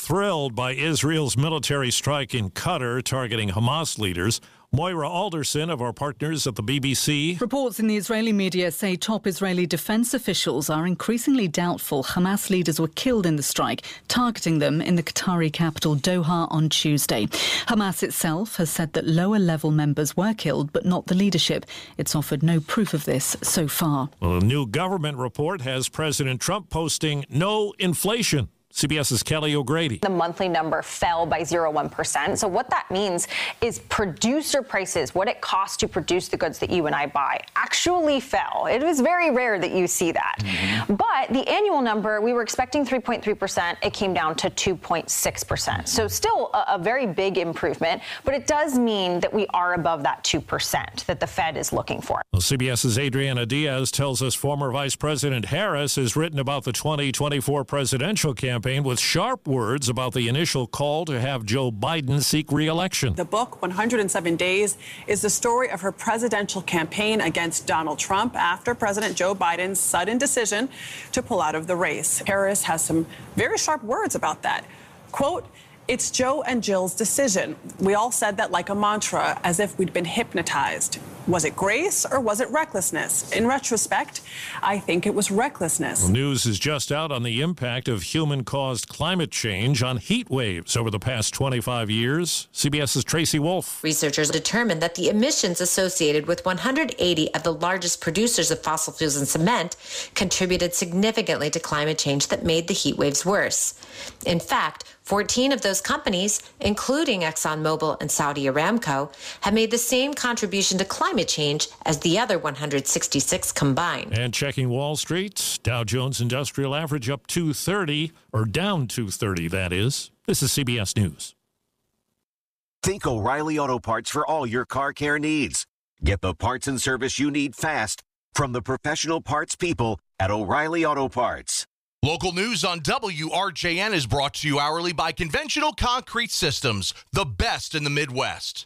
thrilled by Israel's military strike in Qatar targeting Hamas leaders. Moira Alderson of our partners at the BBC. Reports in the Israeli media say top Israeli defense officials are increasingly doubtful Hamas leaders were killed in the strike, targeting them in the Qatari capital Doha on Tuesday. Hamas itself has said that lower-level members were killed, but not the leadership. It's offered no proof of this so far. Well, a new government report has President Trump posting no inflation. CBS's Kelly O'Grady. The monthly number fell by 0.1%. So what that means is producer prices, what it costs to produce the goods that you and I buy, actually fell. It was very rare that you see that. But the annual number, we were expecting 3.3%. It came down to 2.6%. So still a very big improvement. But it does mean that we are above that 2% that the Fed is looking for. Well, CBS's Adriana Diaz tells us former Vice President Harris has written about the 2024 presidential campaign with sharp words about the initial call to have Joe Biden seek re-election. The book, 107 Days, is the story of her presidential campaign against Donald Trump after President Joe Biden's sudden decision to pull out of the race. Harris has some very sharp words about that. Quote, "It's Joe and Jill's decision. We all said that like a mantra, as if we'd been hypnotized. Was it grace or was it recklessness? In retrospect, I think it was recklessness." Well, news is just out on the impact of human-caused climate change on heat waves over the past 25 years. CBS's Tracy Wolf. Researchers determined that the emissions associated with 180 of the largest producers of fossil fuels and cement contributed significantly to climate change that made the heat waves worse. In fact, 14 of those companies, including ExxonMobil and Saudi Aramco, have made the same contribution to climate change as the other 166 combined. And checking Wall Street, Dow Jones Industrial Average up 230, or down 230, that is. This is CBS News. Think O'Reilly Auto Parts for all your car care needs. Get the parts and service you need fast from the professional parts people at O'Reilly Auto Parts. Local news on WRJN is brought to you hourly by Conventional Concrete Systems, the best in the Midwest.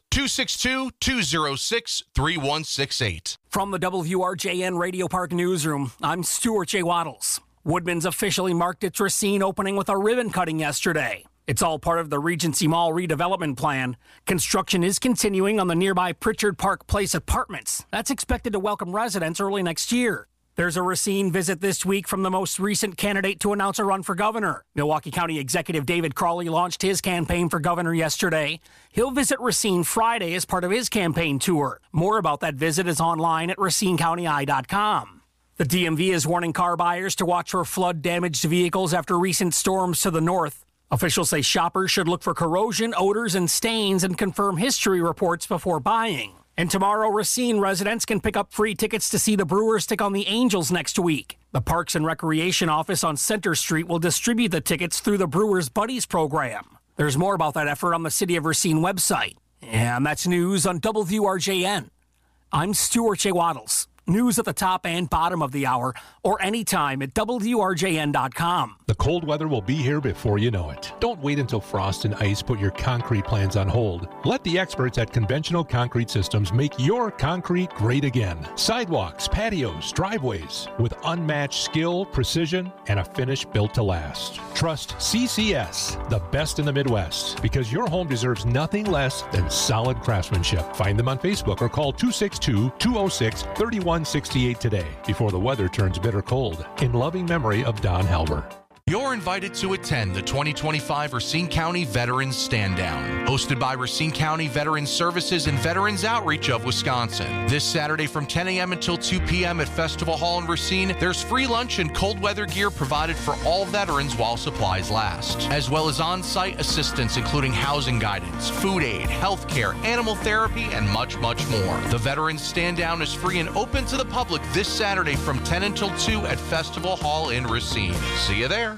262-206-3168. From the WRJN Radio Park Newsroom, I'm Stuart J. Waddles. Woodman's officially marked its Racine opening with a ribbon cutting yesterday. It's all part of the Regency Mall redevelopment plan. Construction is continuing on the nearby Pritchard Park Place apartments. That's expected to welcome residents early next year. There's a Racine visit this week from the most recent candidate to announce a run for governor. Milwaukee County Executive David Crawley launched his campaign for governor yesterday. He'll visit Racine Friday as part of his campaign tour. More about that visit is online at racinecountyeye.com. The DMV is warning car buyers to watch for flood-damaged vehicles after recent storms to the north. Officials say shoppers should look for corrosion, odors, and stains and confirm history reports before buying. And tomorrow, Racine residents can pick up free tickets to see the Brewers take on the Angels next week. The Parks and Recreation office on Center Street will distribute the tickets through the Brewers Buddies program. There's more about that effort on the City of Racine website. And that's news on WRJN. I'm Stuart J. Waddles. News at the top and bottom of the hour, or anytime at WRJN.com. The cold weather will be here before you know it. Don't wait until frost and ice put your concrete plans on hold. Let the experts at Conventional Concrete Systems make your concrete great again. Sidewalks, patios, driveways, with unmatched skill, precision, and a finish built to last. Trust CCS, the best in the Midwest, because your home deserves nothing less than solid craftsmanship. Find them on Facebook or call 262-206-3168 today before the weather turns bitter cold. In loving memory of Don Halber. You're invited to attend the 2025 Racine County Veterans Stand Down, hosted by Racine County Veterans Services and Veterans Outreach of Wisconsin. This Saturday from 10 a.m. until 2 p.m. at Festival Hall in Racine, there's free lunch and cold weather gear provided for all veterans while supplies last, as well as on-site assistance including housing guidance, food aid, health care, animal therapy, and much, much more. The Veterans Stand Down is free and open to the public this Saturday from 10 until 2 at Festival Hall in Racine. See you there.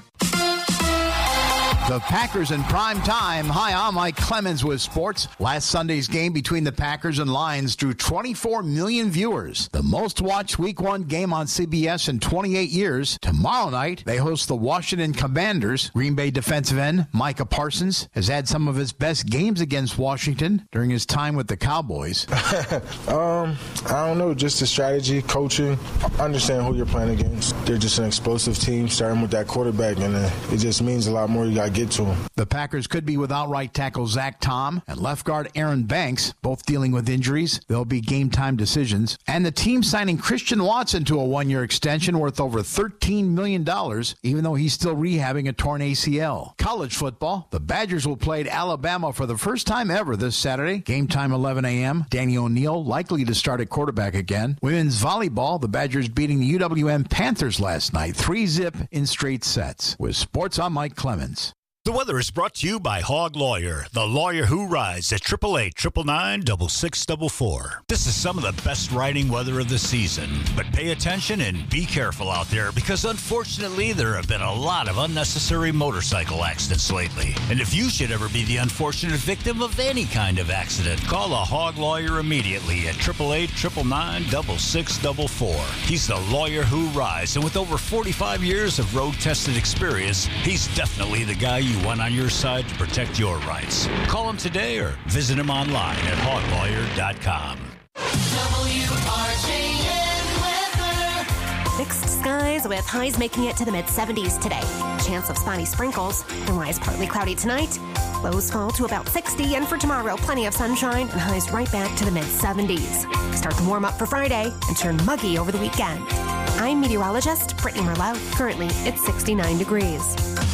The Packers in prime time. Hi, I'm Mike Clemens with sports. Last Sunday's game between the Packers and Lions drew 24 million viewers, the most watched Week 1 game on CBS in 28 years. Tomorrow night, they host the Washington Commanders. Green Bay defensive end Micah Parsons has had some of his best games against Washington during his time with the Cowboys. I don't know, just the strategy, coaching, understand who you're playing against. They're just an explosive team, starting with that quarterback, and it just means a lot more. You got to get to him. The Packers could be without right tackle Zach Tom and left guard Aaron Banks, both dealing with injuries. There'll be game time decisions. And the team signing Christian Watson to a one-year extension worth over $13 million, even though he's still rehabbing a torn ACL. College football, the Badgers will play at Alabama for the first time ever this Saturday. Game time 11 a.m. Danny O'Neal likely to start at quarterback again. Women's volleyball, the Badgers beating the UWM Panthers last night, 3-0 in straight sets. With sports, I'm Mike Clemens. The weather is brought to you by Hog Lawyer, the lawyer who rides at 888-999-6644. This is some of the best riding weather of the season, but pay attention and be careful out there because unfortunately there have been a lot of unnecessary motorcycle accidents lately. And if you should ever be the unfortunate victim of any kind of accident, call a Hog Lawyer immediately at 888-999-6644. He's the lawyer who rides, and with over 45 years of road-tested experience, he's definitely the guy you want on your side to protect your rights. Call him today or visit him online at hoglawyer.com. Mixed skies with highs making it to the mid-70s today. Chance of spotty sprinkles. Otherwise partly cloudy tonight. Lows fall to about 60, and for tomorrow, plenty of sunshine and highs right back to the mid-70s. Start to warm up for Friday and turn muggy over the weekend. I'm meteorologist Brittany Merlot. Currently, it's 69 degrees.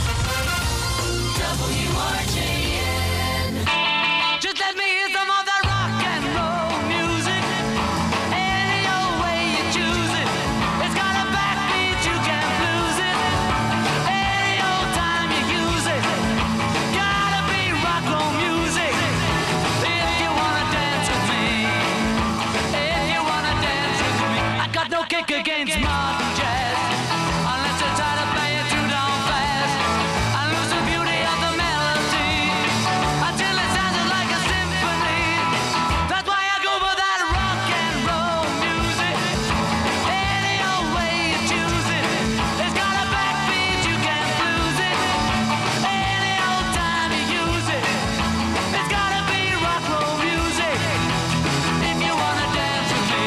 WRJN. Just let me hear some of that rock and roll music. Any old way you choose it. It's got a backbeat, you can't lose it. Any old time you use it. Gotta be rock roll music. If you wanna dance with me. If you wanna dance with me. I got no kick against modern jazz. Unless you try to play it too down fast. I lose the beauty of the melody until it sounds like a symphony. That's why I go for that rock and roll music. Any old way you choose it. It's got a backbeat, you can't lose it. Any old time you use it. It's gotta be rock roll music. If you wanna dance with me.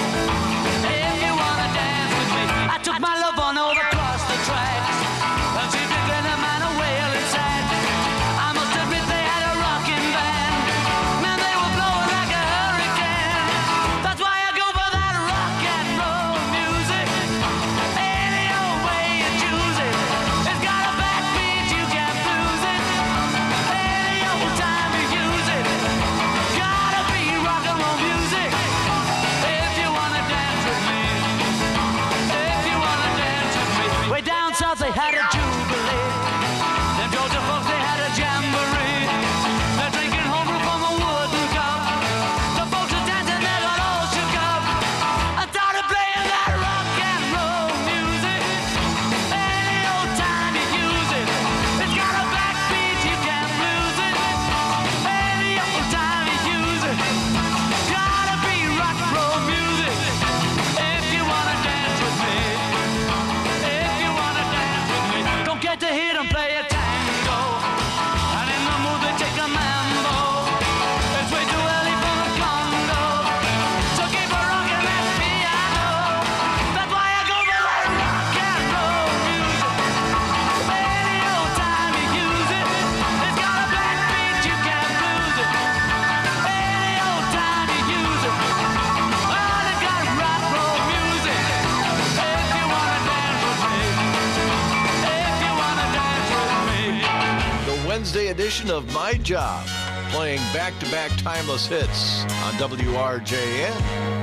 If you wanna dance with me. I took my love on over across the tracks. And she began a man a wailing sad. I must admit they had a rocking band. Man, they were blowing like a hurricane. That's why I go for that rock and roll music. Any old way you choose it. It's got a backbeat, you can't lose it. Any old time you use it. Gotta be rock and roll music. If you wanna dance with me. If you wanna dance with me. Way down south they had a jubilee. Them Georgia folks they had a jamboree. They're drinking homebrew from a wooden cup. The folks are dancing, they got all shook up. I started playing that rock and roll music. Any old time you use it. It's got a backbeat, you can't lose it. Any old time you use it. Gotta be rock and roll music. If you wanna dance with me. If you wanna dance with me. Don't get to hear them play a tango. And in the mood they take a mambo. It's way too early for the Congo. So keep a rockin' that piano. That's why I go for that rock and roll music. Any old time you use it. It's got a backbeat, you can't lose it. Any old time you use it. Well, it got rock roll music. If you wanna dance with me. If you wanna dance with me. The Wednesday edition of My Job, playing back-to-back timeless hits on WRJN.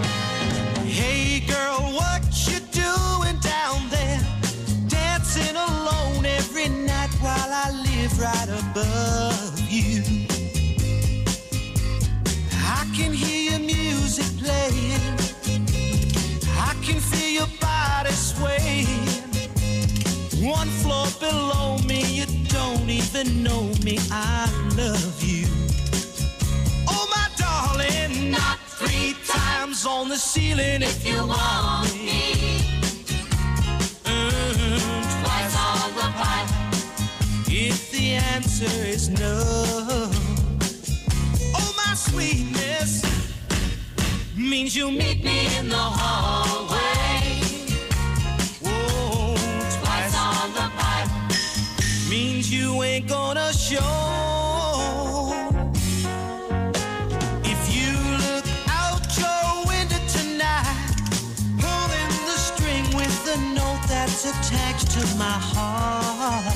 Hey girl, what you doing down there? Dancing alone every night while I live right above you. I can hear your music playing. I can feel your body swaying. One floor below me, you don't even know me. I love you. Oh my darling, not 3 times on the ceiling if you want me. Twice on the pipe if the answer is no. Oh my sweetness means you'll meet me in the hallway. Twice on the pipe means you ain't gonna gonna show. If you look out your window tonight, pulling the string with the note that's attached to my heart.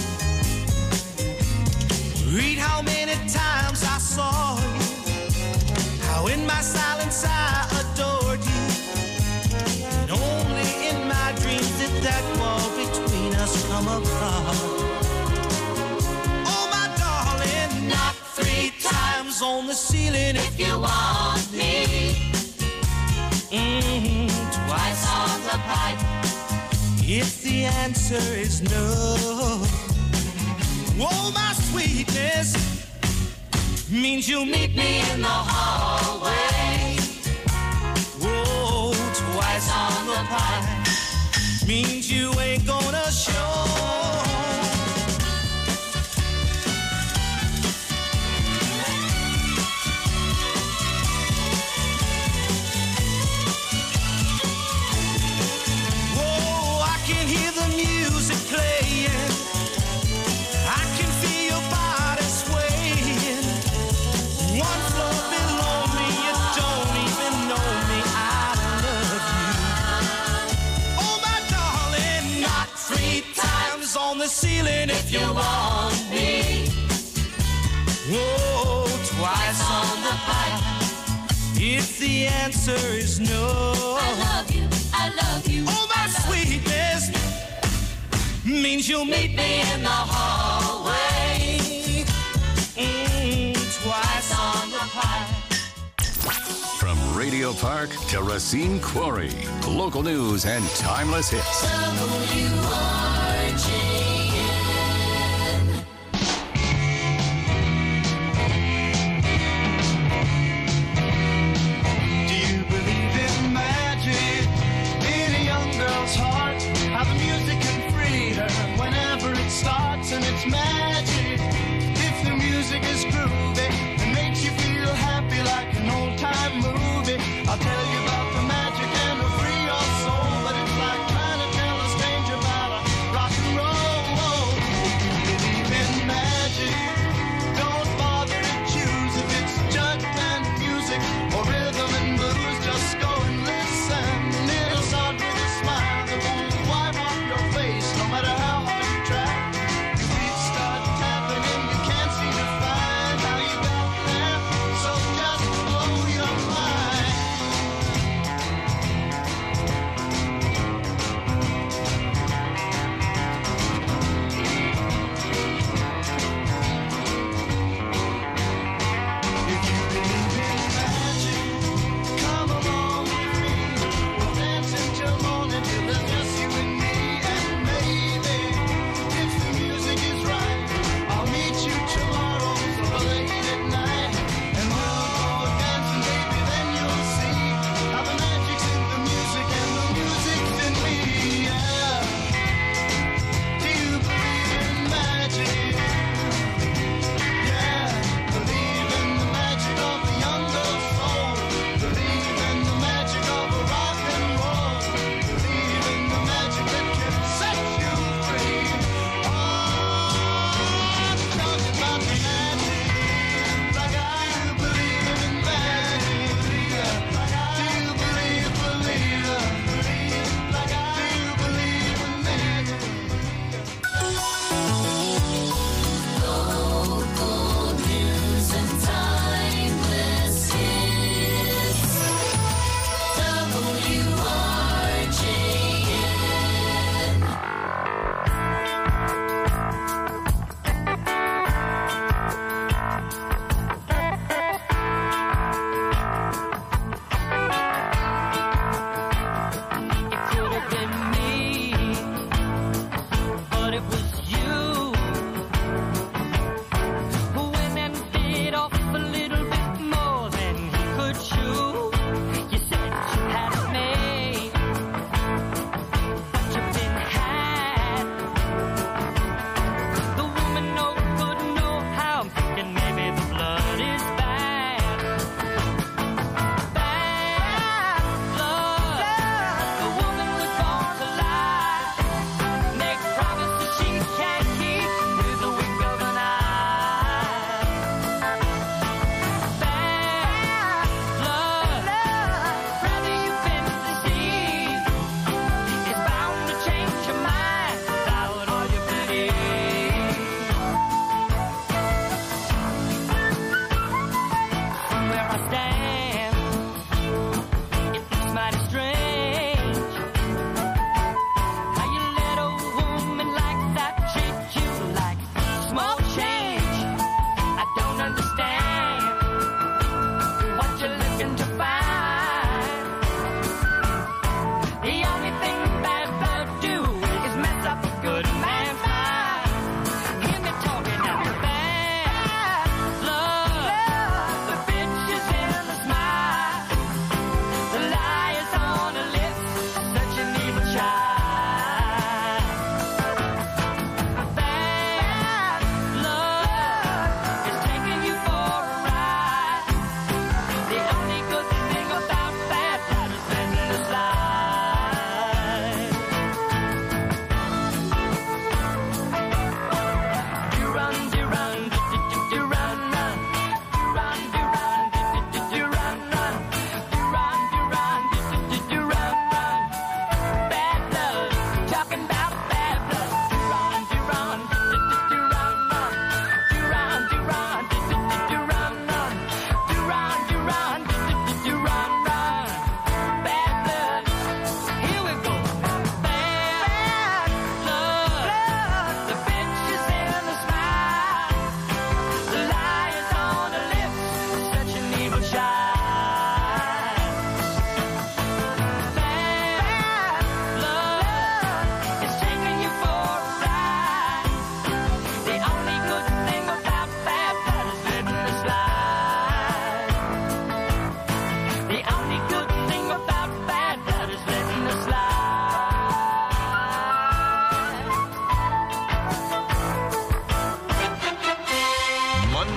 Read how many times I saw you, how in my silence I adored you, and only in my dreams did that wall between us come apart. Oh my darling, knock 3 times on the ceiling if you want me. Twice on the pipe if the answer is no. Oh, my sweetness means you'll meet me in the hallway. Oh, twice on the pipe means you ain't gonna show. Oh, I can hear the music playing. I can feel your body swaying. One floor below me, you don't even know me. I love you. Oh, my darling, knock 3 times on the ceiling if you want me. Oh, twice on the pipe if the answer is no. I love you, I love you. Oh, my sweetness means you'll meet me in the hallway. Twice on the pipe. From Radio Park to Racine Quarry, local news and timeless hits. WRJN. Do you believe in magic in a young girl's heart? How the music can free her whenever it starts, and it's magic. If the music is groovy and makes you feel happy like an old-time movie, I'll tell you about the magic and it'll free your soul. But it's like trying to tell a stranger about a rock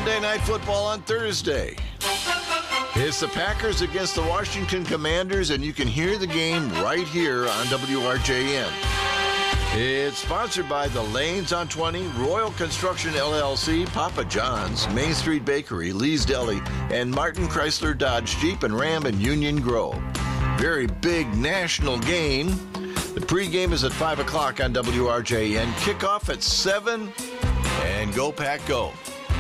Monday Night Football on Thursday. It's the Packers against the Washington Commanders, and you can hear the game right here on WRJN. It's sponsored by The Lanes on 20, Royal Construction LLC, Papa John's, Main Street Bakery, Lee's Deli, and Martin Chrysler Dodge Jeep and Ram in Union Grove. Very big national game. The pregame is at 5 o'clock on WRJN. Kickoff at 7, and go Pack Go.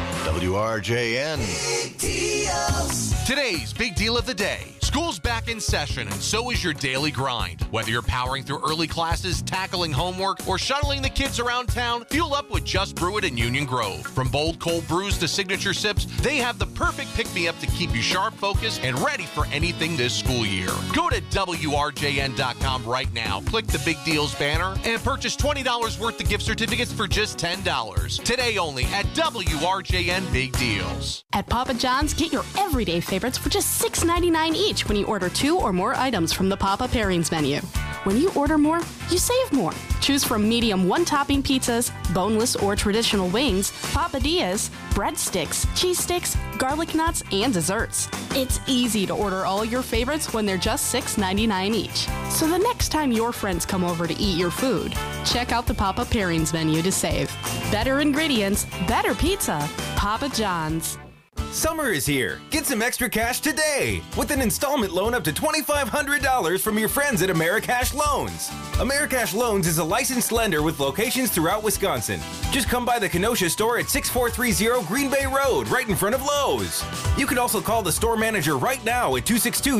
WRJN. Big deals. Today's big deal of the day. School's back in session, and so is your daily grind. Whether you're powering through early classes, tackling homework, or shuttling the kids around town, fuel up with Just Brew It in Union Grove. From bold cold brews to signature sips, they have the perfect pick-me-up to keep you sharp, focused, and ready for anything this school year. Go to WRJN.com right now, click the Big Deals banner, and purchase $20 worth of gift certificates for just $10. Today only at WRJN Big Deals. At Papa John's, get your everyday favorites for just $6.99 each when you order 2 or more items from the Papa Pairings menu. When you order more, you save more. Choose from medium one-topping pizzas, boneless or traditional wings, papadillas, breadsticks, cheese sticks, garlic knots, and desserts. It's easy to order all your favorites when they're just $6.99 each. So the next time your friends come over to eat your food, check out the Papa Pairings menu to save. Better ingredients, better pizza. Papa John's. Summer is here. Get some extra cash today with an installment loan up to $2,500 from your friends at Americash Loans. Americash Loans is a licensed lender with locations throughout Wisconsin. Just come by the Kenosha store at 6430 Green Bay Road, right in front of Lowe's. You can also call the store manager right now at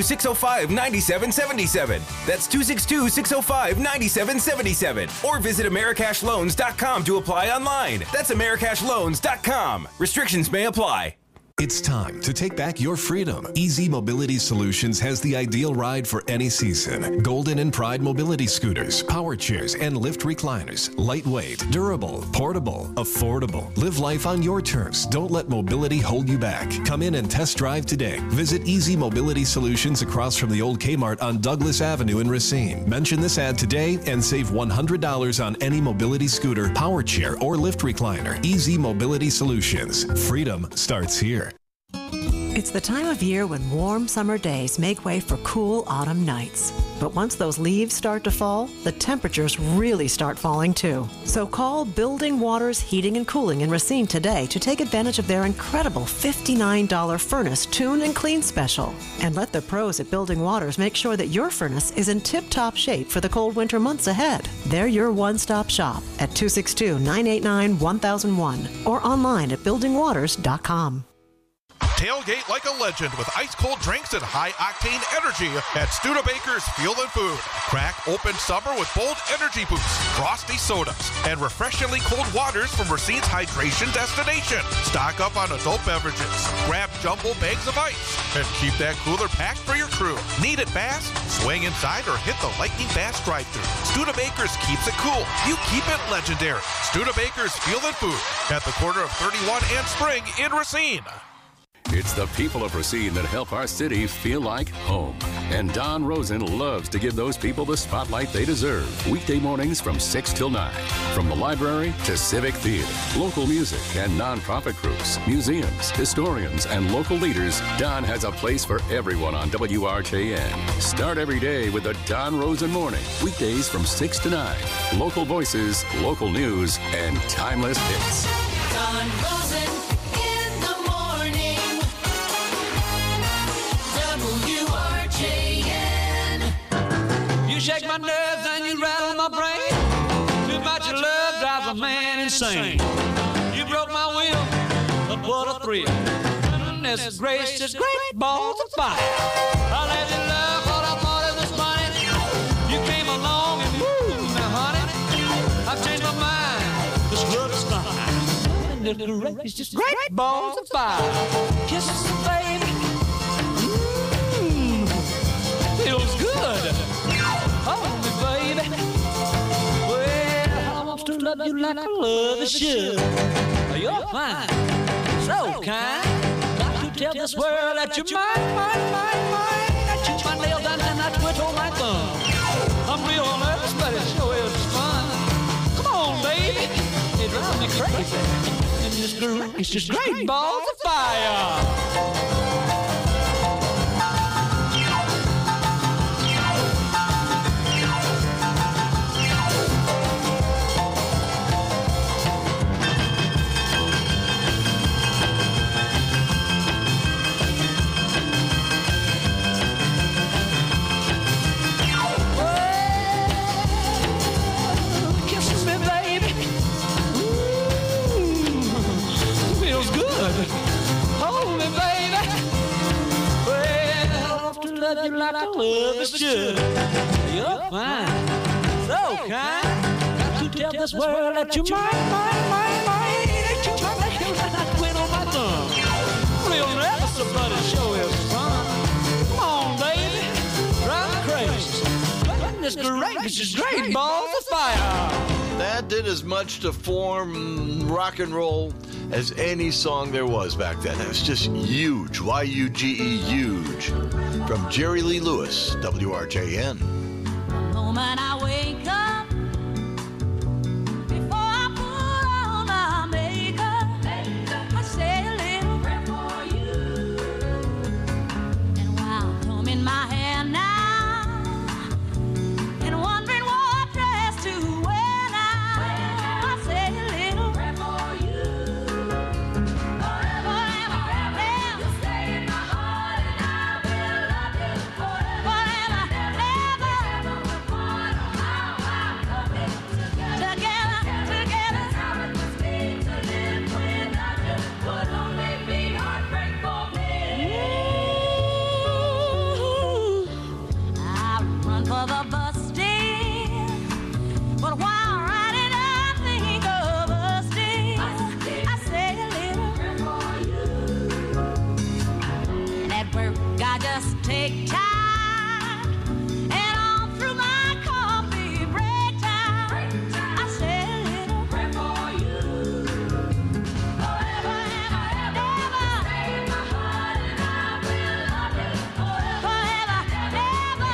262-605-9777. That's 262-605-9777. Or visit AmericashLoans.com to apply online. That's AmericashLoans.com. Restrictions may apply. It's time to take back your freedom. Easy Mobility Solutions has the ideal ride for any season. Golden and Pride mobility scooters, power chairs, and lift recliners. Lightweight, durable, portable, affordable. Live life on your terms. Don't let mobility hold you back. Come in and test drive today. Visit Easy Mobility Solutions across from the old Kmart on Douglas Avenue in Racine. Mention this ad today and save $100 on any mobility scooter, power chair, or lift recliner. Easy Mobility Solutions. Freedom starts here. It's the time of year when warm summer days make way for cool autumn nights. But once those leaves start to fall, the temperatures really start falling too. So call Building Waters Heating and Cooling in Racine today to take advantage of their incredible $59 furnace tune and clean special. And let the pros at Building Waters make sure that your furnace is in tip-top shape for the cold winter months ahead. They're your one-stop shop at 262-989-1001 or online at buildingwaters.com. Tailgate like a legend with ice-cold drinks and high-octane energy at Studebaker's Fuel and Food. Crack open summer with bold energy boosts, frosty sodas, and refreshingly cold waters from Racine's hydration destination. Stock up on adult beverages, grab jumbo bags of ice, and keep that cooler packed for your crew. Need it fast? Swing inside or hit the Lightning Fast drive-thru. Studebaker's keeps it cool. You keep it legendary. Studebaker's Fuel and Food at the corner of 31 and Spring in Racine. It's the people of Racine that help our city feel like home. And Don Rosen loves to give those people the spotlight they deserve. Weekday mornings from 6 till 9. From the library to civic theater, local music and nonprofit groups, museums, historians, and local leaders, Don has a place for everyone on WRJN. Start every day with the Don Rosen Morning. Weekdays from 6 to 9. Local voices, local news, and timeless hits. Don Rosen. You shake my nerves and you rattle my brain. Too much of love drives a man insane. You broke my will, but what a thrill. Goodness gracious, great balls of fire. I let you love what I thought it was funny. You came along and moved me, honey. I've changed my mind, this love is fine. Goodness gracious, great balls of fire. Kisses, baby. Feels good. Hold me, baby. Well, I want to love you like I love a should. You're fine, so kind. Got to tell this world that you're mine. I chew my nails down and I twiddle my thumb. I'm real nervous, but it sure is fun. Come on, baby. It drives me crazy. And Goodness gracious, great balls of fire. You like I love is should. You're fine, so kind. Got to tell this world that you're mine. That you're mine. That I quit on my thumb. We'll never somebody show his fun. Come on, baby, drive me crazy. Goodness gracious, great balls of fire. That did as much to form rock and roll as any song there was back then. It was just huge, Y-U-G-E, huge. From Jerry Lee Lewis, WRJN. The moment I wake up, before I put on my makeup, I say a little prayer for you. And while combing my hair now, and wondering what dress to wear now, I say a little prayer for you. For the bus stand, but while riding I think of us still. I say a little prayer for you. And at work I just take time, and on through my coffee break time, I say a little prayer for you. Forever and ever, stay in my heart and I will love you forever and ever.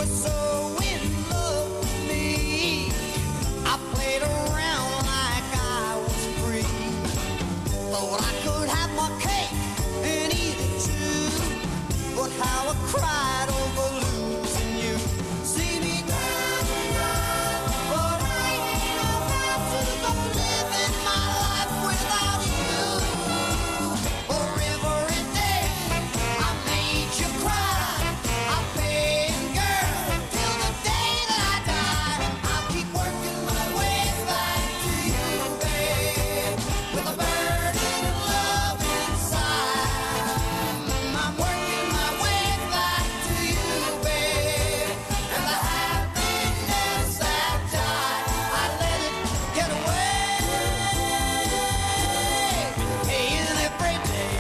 was so in love with me. I played around like I was free. Thought I could have my cake and eat it too. But how I cried over losing you. See me down, but I ain't about to go living my life without you. For every day I made you cry, I paid, girl, till the day that I die. I'll keep working my way back to you, babe, with a burning love inside. I'm working my way back to you, babe, and the happiness that died, I let it get away. Paying every day.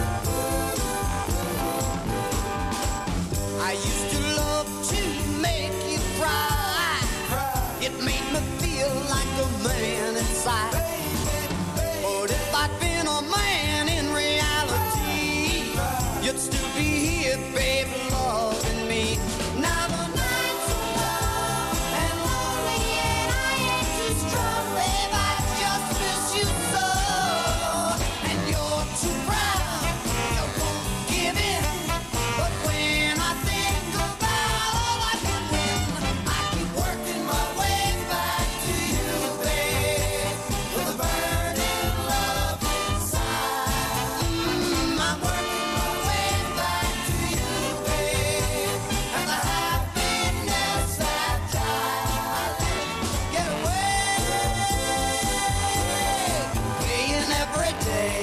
I used to love to make you cry. It made me feel like a man inside. But if I'd been a man in reality, you'd still be here, babe, loving me. Now the nights are long and lonely and I ain't too strong, babe, I just miss you so. And you're too proud, you won't give in. But when I think about all I can win, I keep working my way back to you, babe, with a burning love inside. I'm working my way back to you, babe, and the happiness that died, I let it get away. Paying every day.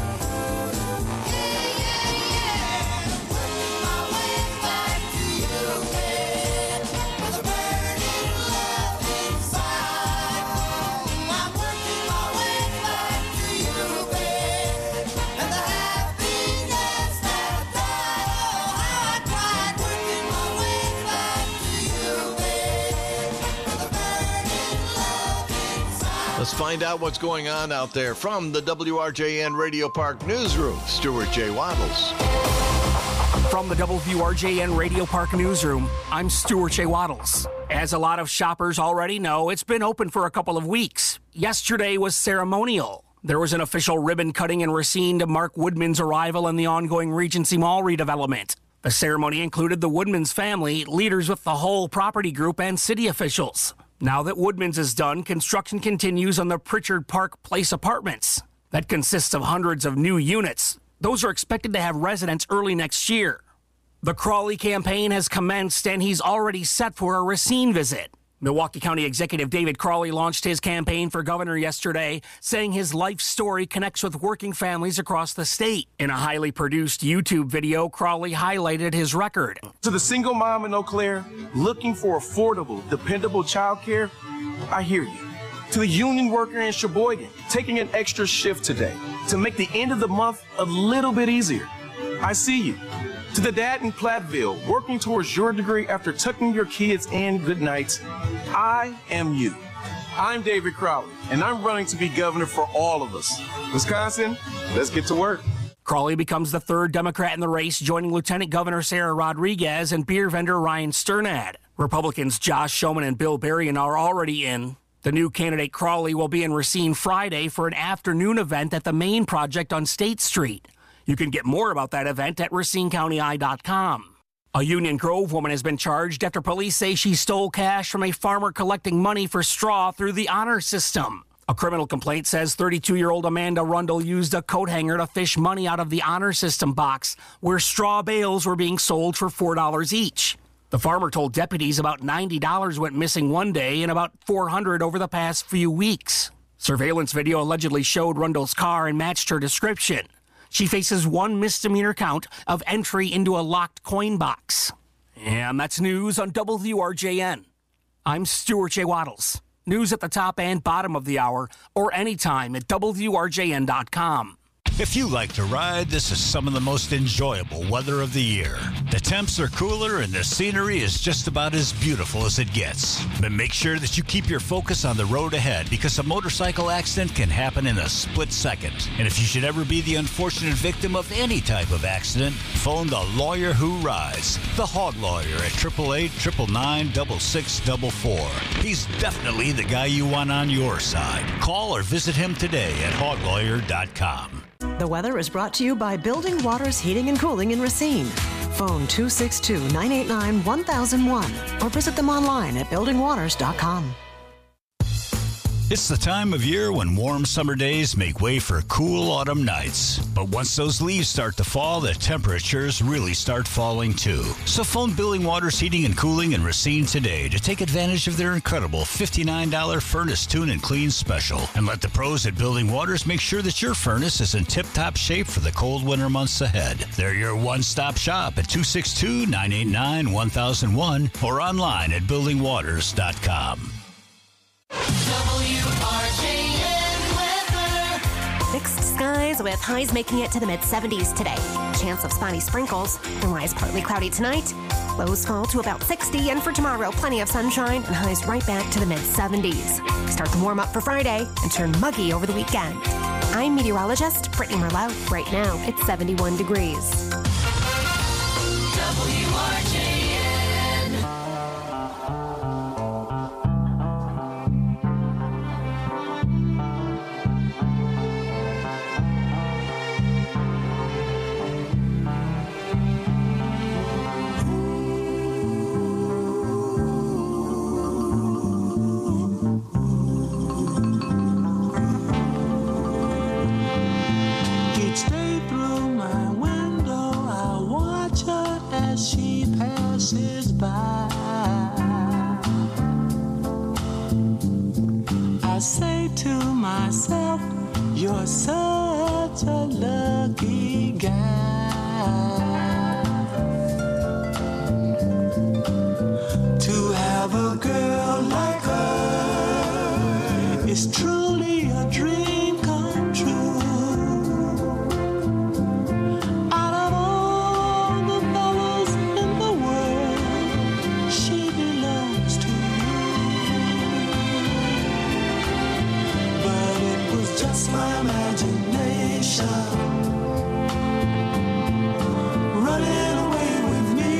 Working my way back to you, babe, with a burning love inside. I'm working my way back to you, babe, and the happiness that died. Oh, how I cried, working my way back to you, babe, with a burning love inside. Let's find out what's going on out there from the WRJN Radio Park Newsroom. Stuart J. Waddles. From the WRJN Radio Park Newsroom, I'm Stuart J. Waddles. As a lot of shoppers already know, it's been open for a couple of weeks. Yesterday was ceremonial. There was an official ribbon cutting in Racine to mark Woodman's arrival in the ongoing Regency Mall redevelopment. The ceremony included the Woodman's family, leaders with the whole property group, and city officials. Now that Woodman's is done, construction continues on the Pritchard Park Place apartments. That consists of hundreds of new units. Those are expected to have residents early next year. The Crawley campaign has commenced, and he's already set for a Racine visit. Milwaukee County Executive David Crawley launched his campaign for governor yesterday, saying his life story connects with working families across the state. In a highly produced YouTube video, Crawley highlighted his record. To the single mom in Eau Claire looking for affordable, dependable childcare, I hear you. To the union worker in Sheboygan taking an extra shift today to make the end of the month a little bit easier, I see you. To the dad in Platteville working towards your degree after tucking your kids in good nights, I am you. I'm David Crowley, and I'm running to be governor for all of us. Wisconsin, let's get to work. Crawley becomes the third Democrat in the race, joining Lieutenant Governor Sarah Rodriguez and beer vendor Ryan Sternad. Republicans Josh Schoeman and Bill Berrien are already in. The new candidate Crawley will be in Racine Friday for an afternoon event at the Main Project on State Street. You can get more about that event at RacineCountyEye.com. A Union Grove woman has been charged after police say she stole cash from a farmer collecting money for straw through the honor system. A criminal complaint says 32-year-old Amanda Rundle used a coat hanger to fish money out of the honor system box, where straw bales were being sold for $4 each. The farmer told deputies about $90 went missing one day and about $400 over the past few weeks. Surveillance video allegedly showed Rundle's car and matched her description. She faces one misdemeanor count of entry into a locked coin box. And that's news on WRJN. I'm Stuart J. Waddles. News at the top and bottom of the hour, or anytime at WRJN.com. If you like to ride, this is some of the most enjoyable weather of the year. The temps are cooler and the scenery is just about as beautiful as it gets. But make sure that you keep your focus on the road ahead because a motorcycle accident can happen in a split second. And if you should ever be the unfortunate victim of any type of accident, phone the lawyer who rides, the Hog Lawyer at 888-999-6644. He's definitely the guy you want on your side. Call or visit him today at hoglawyer.com. The weather is brought to you by Building Waters Heating and Cooling in Racine. Phone 262-989-1001 or visit them online at buildingwaters.com. It's the time of year when warm summer days make way for cool autumn nights. But once those leaves start to fall, the temperatures really start falling too. So phone Building Waters Heating and Cooling in Racine today to take advantage of their incredible $59 furnace tune and clean special. And let the pros at Building Waters make sure that your furnace is in tip-top shape for the cold winter months ahead. They're your one-stop shop at 262-989-1001 or online at buildingwaters.com. WRJN weather. Mixed skies with highs making it to the mid-70s today. Chance of spotty sprinkles. Otherwise partly cloudy tonight. Lows fall to about 60, and for tomorrow, plenty of sunshine and highs right back to the mid-70s. Start to warm up for Friday and turn muggy over the weekend. I'm meteorologist Brittany Merlot. Right now, it's 71 degrees. WRJN. I say to myself, you're such a lucky guy. To have a girl like her is truly a dream come true. Out of all the fellas in the world, she belongs to just my imagination running away with me.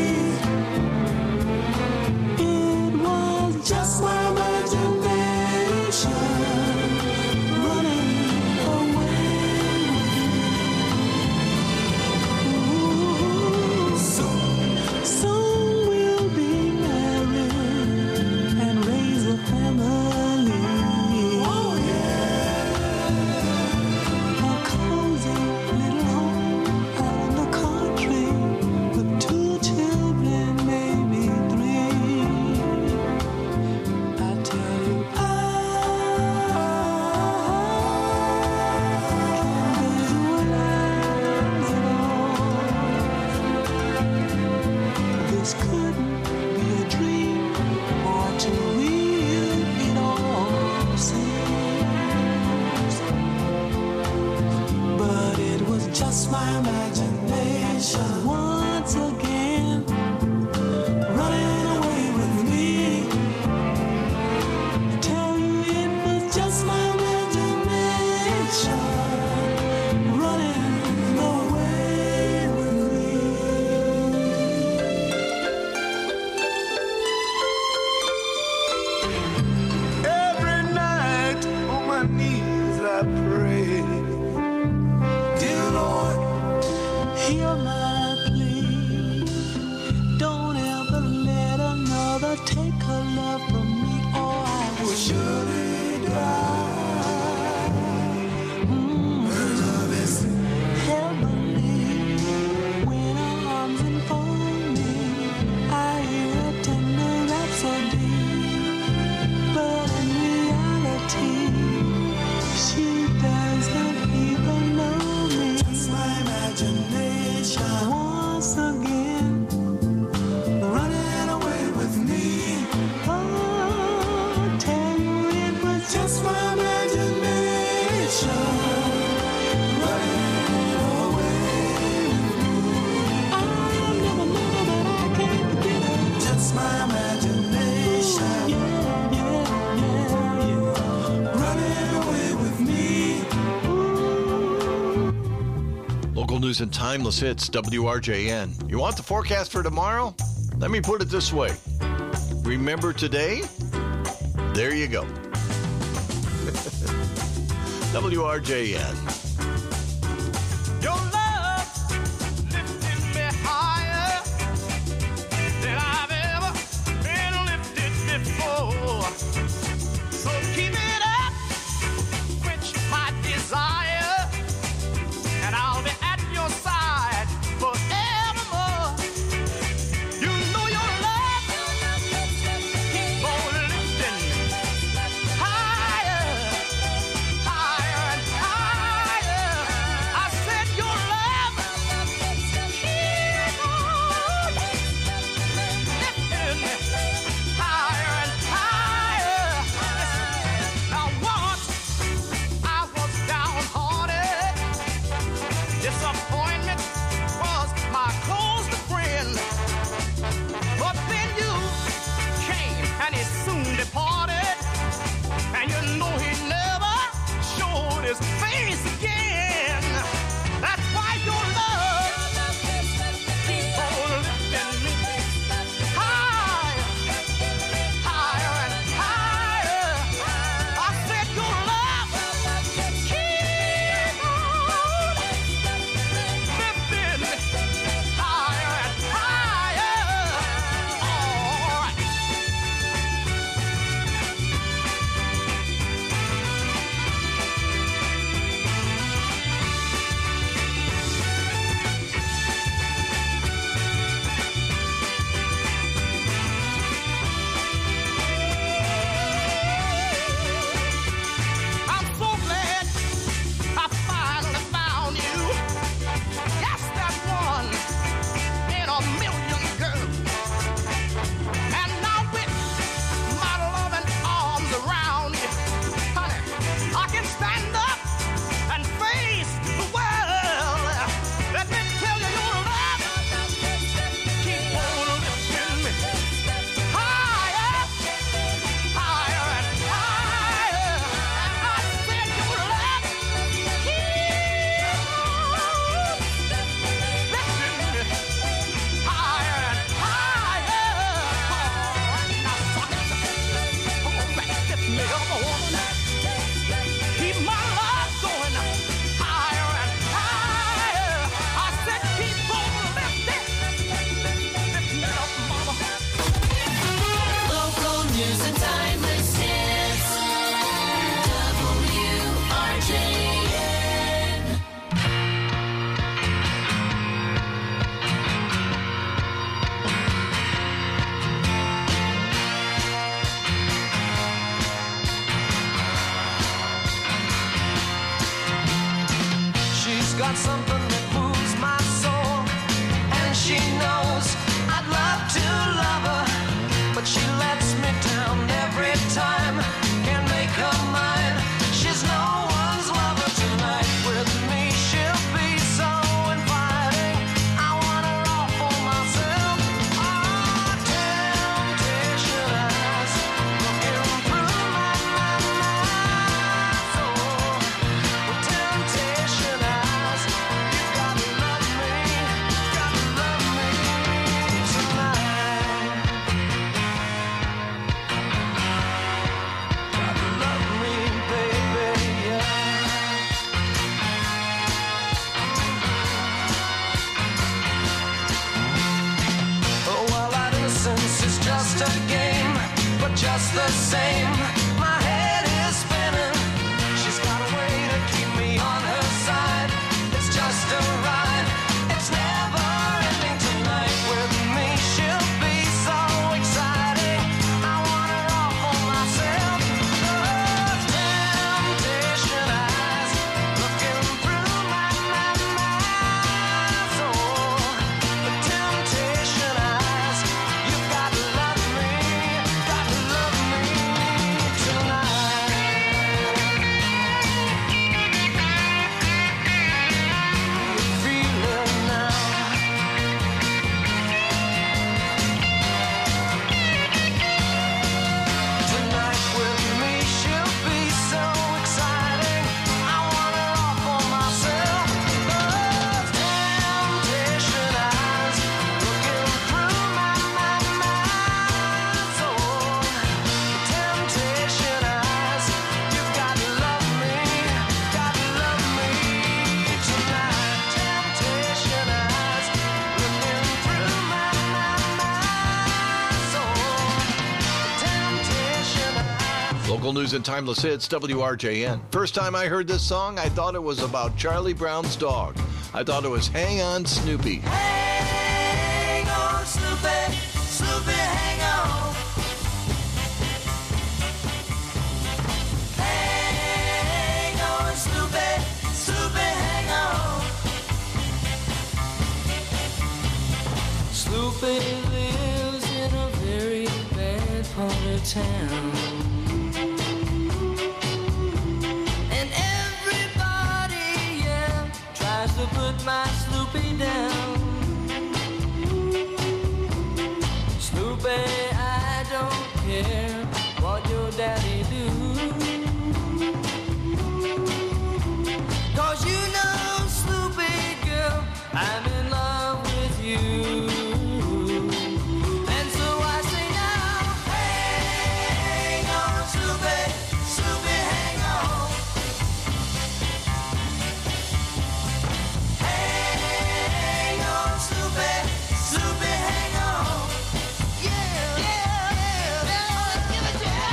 It was just my imagination running away with me. Soon we'll be married and raise a family. Oh yeah. Just my imagination once again running away with me. I tell you it was just my imagination running away with me. Every night on my knees I pray, dear Lord, hear my plea. Don't ever let another take her love from me, or I will surely die. Her love is heavenly. When her arms enfold me, I hear a tender rhapsody. But in reality, she doesn't even know me. Just my imagination once again running away with me. Oh, tell you it was just my imagination. news and timeless hits, WRJN. You want the forecast for tomorrow? Let me put it this way. Remember today? There you go. WRJN. Your love lifted me higher than I've ever been lifted before. So keep it up, quench my desire, and I'll be at your side forevermore. You know your love keep on lifting higher, higher and higher. I said your love keep on lifting higher and higher. Now once I was downhearted, disappointment was my closest friend. But then you came and he soon departed, and you know he never showed his face again. That's why your love keep on lifting me higher, higher and higher. I said your love keep on lifting me higher and higher. All right. I'm so glad I finally found you. Yes, that one in a million girls. And now with my loving arms around you, honey, I can stand up and face the world. Let me tell you, your love keep on lifting me higher, higher and higher. I said your love keep on lifting me higher and higher. Now suck it, lift me up, woman. Keep my love going higher and higher. I said keep on lifting, lift me up, mama. Local news and timeless hits. WRJN. She's got something that moves my soul, and she knows I'd love to love her, but she lets me down every time. Can't make her mine. She's no one's lover tonight. With me, she'll be so inviting. I want her all for myself. Oh, temptation eyes looking through my soul. Temptation eyes, you gotta love me tonight. Gotta love me, baby, yeah. Oh, well, our innocence is just a game, but just the same, my head is spinning. She's got a way to keep me on her side. It's just a ride. It's never ending tonight. With me, she'll be so exciting. I want her all for myself. Those temptation eyes looking through my soul. The temptation eyes. You gotta love me tonight. Local news and timeless hits, WRJN. First time I heard this song, I thought it was about Charlie Brown's dog. I thought it was Hang On Snoopy. Hang on, Snoopy, Snoopy, hang on. Hang on, Snoopy, Snoopy, hang on. Snoopy lives in a very bad part of town. And everybody, yeah, tries to put my Snoopy down. Snoopy, I don't care what your daddy do. 'Cause you know, Snoopy girl, I'm in love with you. And so I say now, hang on, Snoopy, Snoopy, hang on. Hang on, Snoopy, Snoopy, hang on. Yeah, yeah, yeah, yeah, give it to you.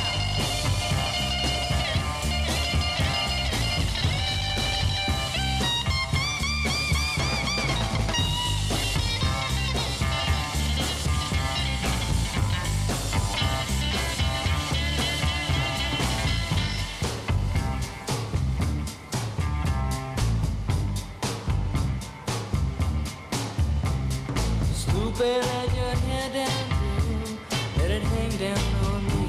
Snoopy, let your hair down, girl. Let it hang down on me.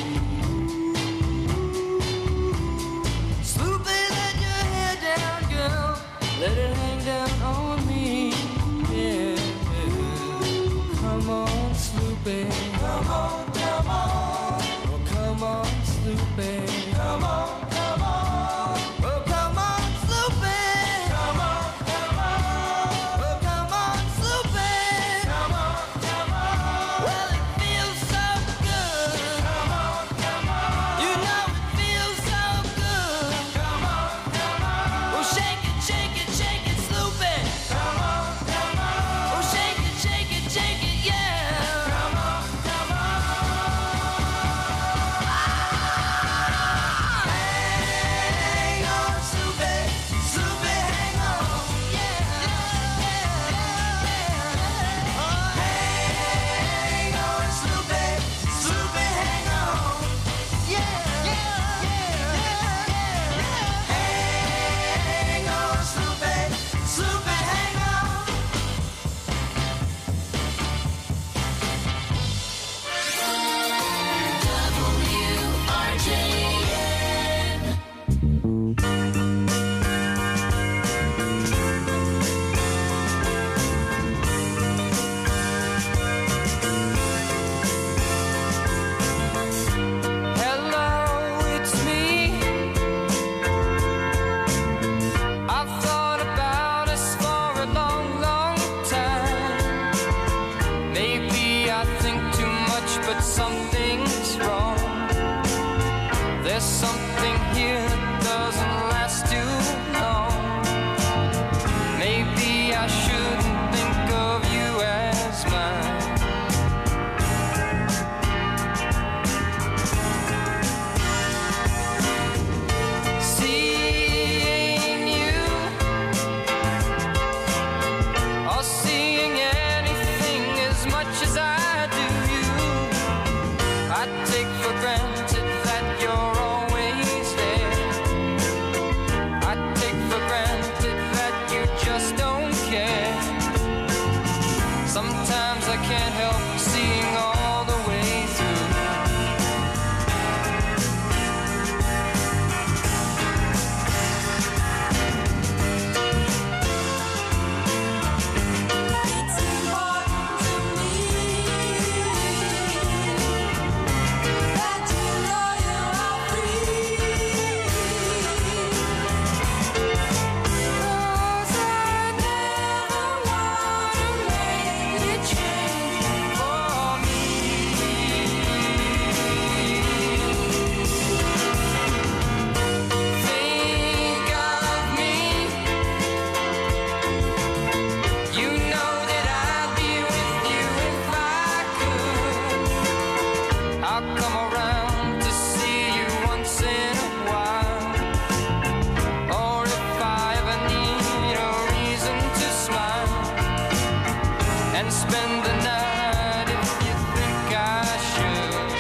Snoopy, let your hair down, girl. Let it hang down on me. Yeah. Come on, Snoopy. Come on, come on. Oh, come on, Snoopy. Come on, come on. Oh, come on, Snoopy. Come on, come on. Oh, come on, Snoopy. Come on, come on. Well, it feels so good. Come on, come on. You know it feels so good. Come on, come on. Oh, shake it, shake it, shake it, Snoopy. Come on, come on. Oh, shake it, yeah. Come on, come on. Hang on, Snoopy, Snoopy, hang on. Yeah, hang on, Snoopy, Snoopy, hang on. Yeah, hang on, Snoopy, Snoopy, hang on. WRJN. Hello, it's me. I've thought about us for a long, long time. Maybe I think too much, but something's wrong. There's something here that doesn't last too long. Maybe I shouldn't think of you as mine. Seeing you or seeing anything as much as I do you, I take for granted that you're always there. I take for granted that you just don't care. Sometimes I can't help seeing all the way through. It's important to me that you know you are free. 'Cause I never wanna make you change for me. spend the night if you think I should.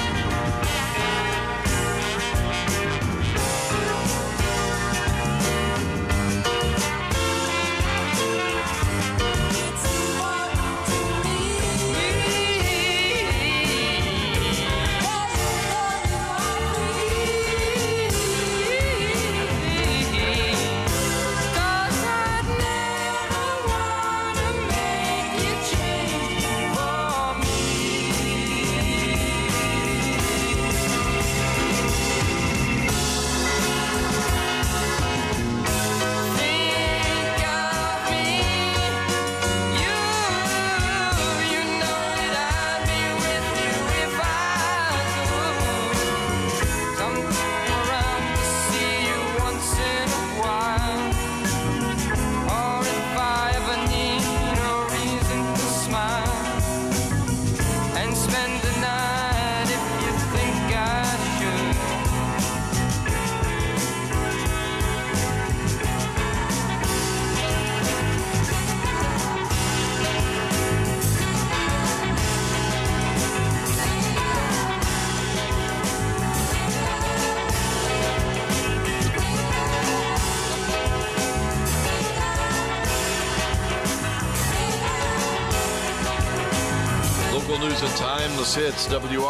News and timeless hits,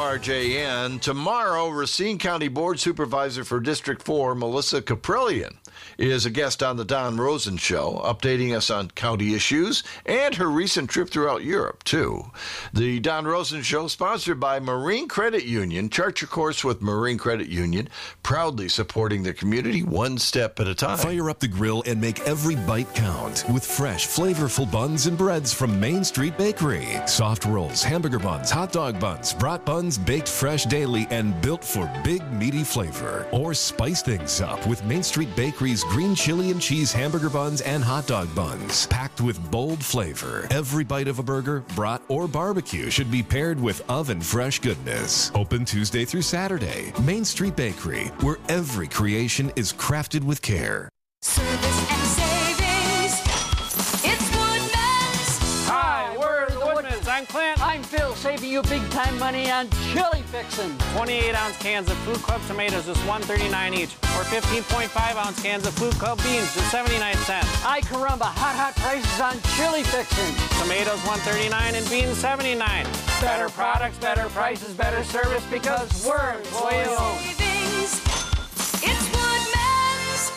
WRJN. Tomorrow, Racine County Board Supervisor for District 4, Melissa Caprillion, is a guest on the Don Rosen Show, updating us on county issues and her recent trip throughout Europe, too. The Don Rosen Show, sponsored by Marine Credit Union. Chart your course with Marine Credit Union, proudly supporting the community one step at a time. Fire up the grill and make every bite count with fresh, flavorful buns and breads from Main Street Bakery. Soft rolls, hamburger buns, hot dog buns, brat buns baked fresh daily and built for big, meaty flavor. Or spice things up with Main Street Bakery's green chili and cheese hamburger buns and hot dog buns. Packed with bold flavor. Every bite of a burger, brat, or barbecue should be paired with oven fresh goodness. Open Tuesday through Saturday. Main Street Bakery, where every creation is crafted with care. Service and savings. It's Woodman's. Hi, we're the Woodman's. I'm Clint. I'm Phil, saving you big time money on chili fixin'. 28-ounce cans of Food Club tomatoes is $1.39 each, or 15.5-ounce cans of Food Club beans is 79 cents. Ay caramba, hot prices on chili fixin'. Tomatoes $1.39 and beans $79. Better products, better prices, better service because we're employee owned. Savings. It's Woodman's.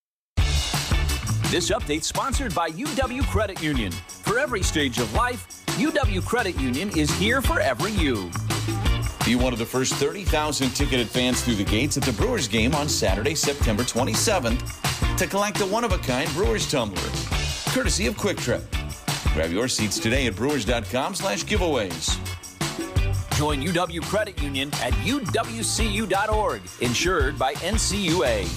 This update sponsored by UW Credit Union. For every stage of life, UW Credit Union is here for every you. Be one of the first 30,000 ticketed fans through the gates at the Brewers game on Saturday, September 27th to collect a one-of-a-kind Brewers tumbler, courtesy of Quick Trip. Grab your seats today at brewers.com/giveaways. Join UW Credit Union at uwcu.org, insured by NCUA.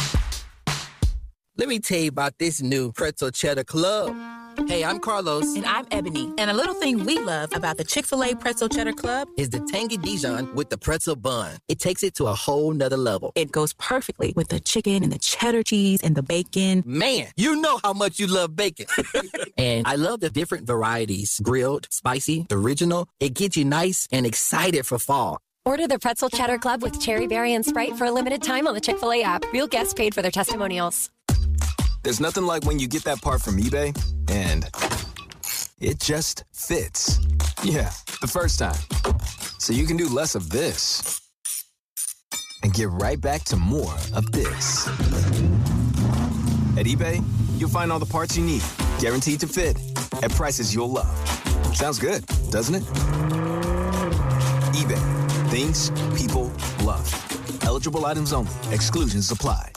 Let me tell you about this new Pretzel Cheddar Club. Hey, I'm Carlos. And I'm Ebony. And a little thing we love about the Chick-fil-A Pretzel Cheddar Club is the tangy Dijon with the pretzel bun. It takes it to a whole nother level. It goes perfectly with the chicken and the cheddar cheese and the bacon. Man, you know how much you love bacon. And I love the different varieties. Grilled, spicy, original. It gets you nice and excited for fall. Order the Pretzel Cheddar Club with Cherry Berry and Sprite for a limited time on the Chick-fil-A app. Real guests paid for their testimonials. There's nothing like when you get that part from eBay and it just fits. Yeah, the first time. So you can do less of this and get right back to more of this. At eBay, you'll find all the parts you need, guaranteed to fit, at prices you'll love. Sounds good, doesn't it? eBay. Things people love. Eligible items only. Exclusions apply.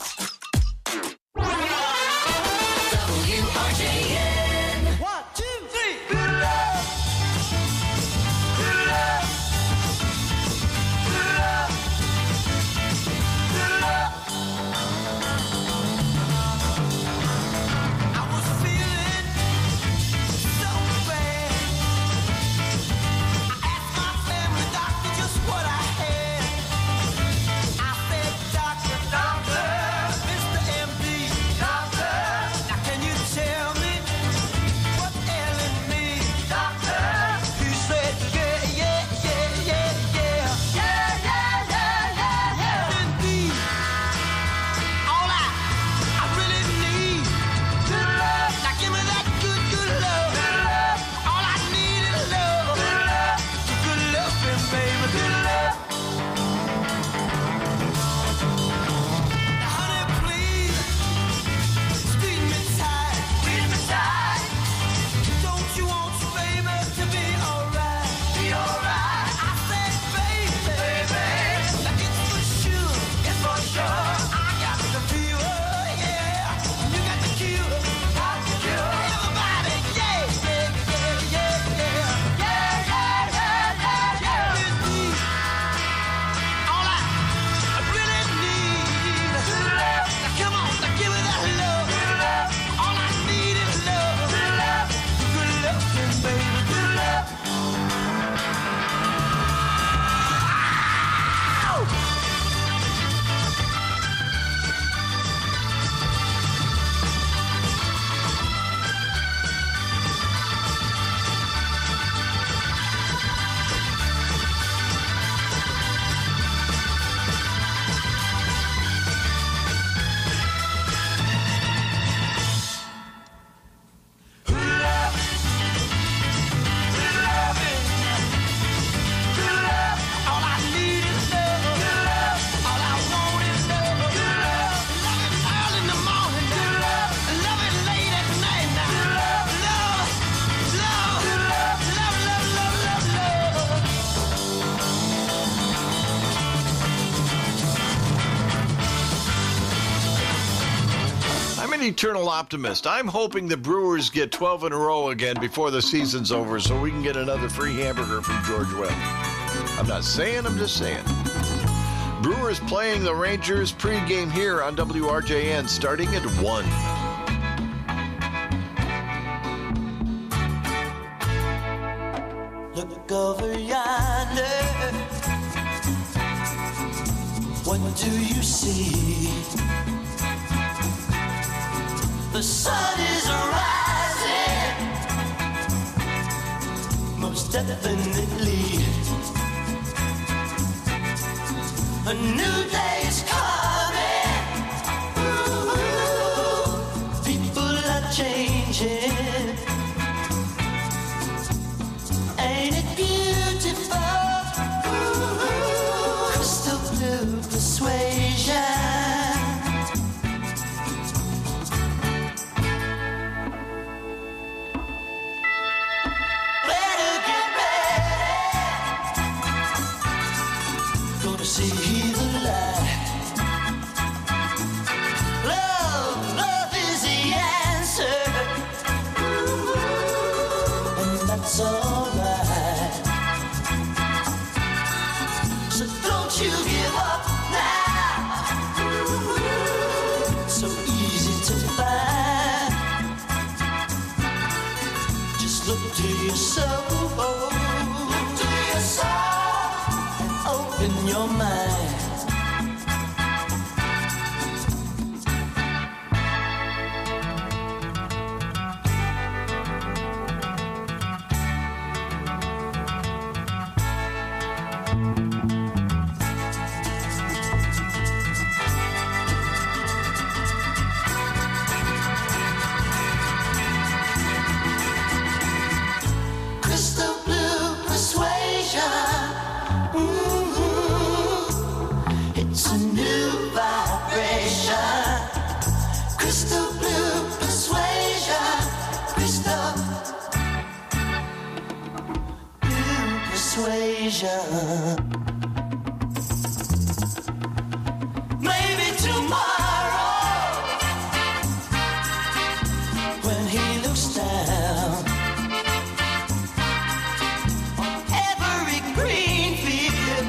WRJN. 1, 2, 3. Good love. Good love. Good love. Good love. I was feeling so bad. I asked my family doctor just what I had. I said, doctor, an eternal optimist. I'm hoping the Brewers get 12 in a row again before the season's over so we can get another free hamburger from George Webb. I'm not saying, I'm just saying. Brewers playing the Rangers pregame here on WRJN starting at 1. Look over yonder. What do you see? The sun is rising, most definitely. A new day is coming. Ooh, people are changing. Ain't it beautiful? Ooh, crystal blue persuasion. Better get ready. Gonna see the light. Love is the answer. And that's alright. So don't you give up now. So easy to find. Just look to your soul. Look to your soul and open your mind. Crystal blue persuasion. It's a new vibration. Crystal blue persuasion. Crystal blue persuasion. Maybe tomorrow, when he looks down on every green field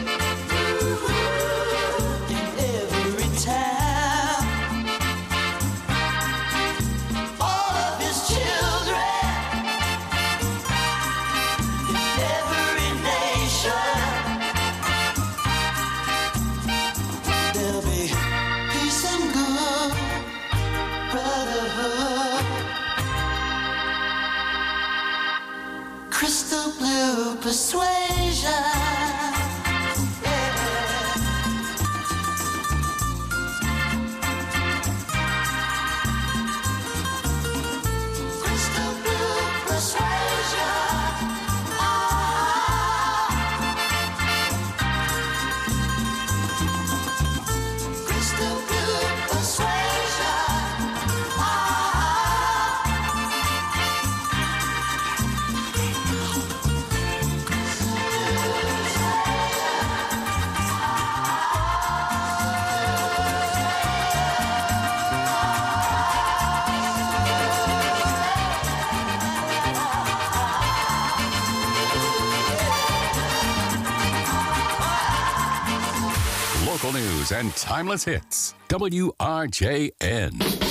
in every town, all of his children in every nation, there'll be peace and good brotherhood. Crystal blue persuasion. Crystal blue persuasion. Crystal blue persuasion. Local news and timeless hits. WRJN.